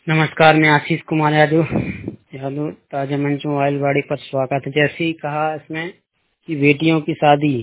नमस्कार, मैं आशीष कुमार यादव ताजा मंच मोबाइल वाड़ी पर स्वागत है। जैसे ही कहा इसमें कि बेटियों की शादी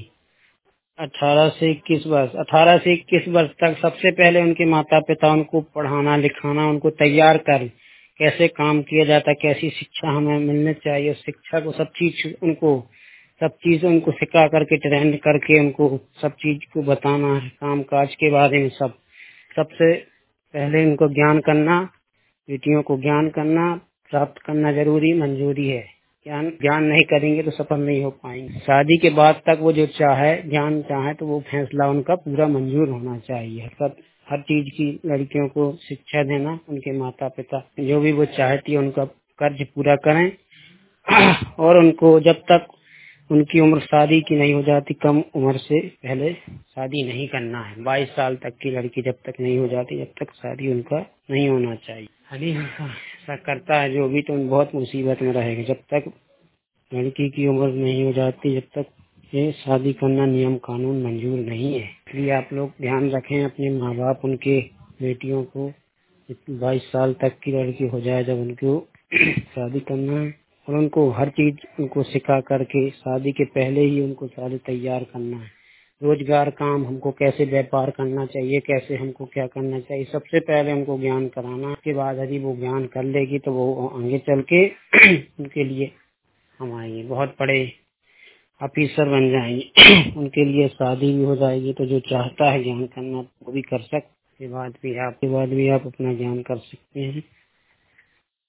18 से 21 वर्ष तक सबसे पहले उनके माता पिता उनको पढ़ाना लिखाना, उनको तैयार कर कैसे काम किया जाता है, कैसी शिक्षा हमें मिलनी चाहिए, उस शिक्षा को सब चीज उनको सिखा करके ट्रेन करके उनको सब चीज को बताना है, काम काज के बारे में सबसे पहले उनको ज्ञान करना, बेटियों को ज्ञान करना प्राप्त करना जरूरी मंजूरी है। ज्ञान नहीं करेंगे तो सफल नहीं हो पाएंगे। शादी के बाद तक वो जो ज्ञान चाहे तो वो फैसला उनका पूरा मंजूर होना चाहिए। हर चीज की लड़कियों को शिक्षा देना, उनके माता पिता जो भी वो चाहती है उनका कर्ज पूरा करें और उनको जब तक उनकी उम्र शादी की नहीं हो जाती, कम उम्र से पहले शादी नहीं करना है। 22 साल तक की लड़की जब तक नहीं हो जाती, जब तक शादी उनका नहीं होना चाहिए। यदि ऐसा करता है जो भी तो बहुत मुसीबत में रहेगा। जब तक लड़की की उम्र नहीं हो जाती, जब तक ये शादी करना नियम कानून मंजूर नहीं है। इसलिए आप लोग ध्यान रखें, अपने माँ बाप उनके बेटियों को 22 साल तक की लड़की हो जाए जब उनको शादी करना है, और उनको हर चीज उनको सिखा करके शादी के पहले ही उनको सारी तैयार करना है। रोजगार काम हमको कैसे व्यापार करना चाहिए, कैसे हमको क्या करना चाहिए, सबसे पहले हमको ज्ञान कराना। उसके बाद यदि वो ज्ञान कर लेगी तो वो आगे चल के उनके लिए हम आएंगे, बहुत बड़े ऑफिसर बन जाएंगे उनके लिए शादी भी हो जाएगी तो जो चाहता है ज्ञान करना वो भी कर सकते। के बाद भी आप अपना ज्ञान कर सकते हैं।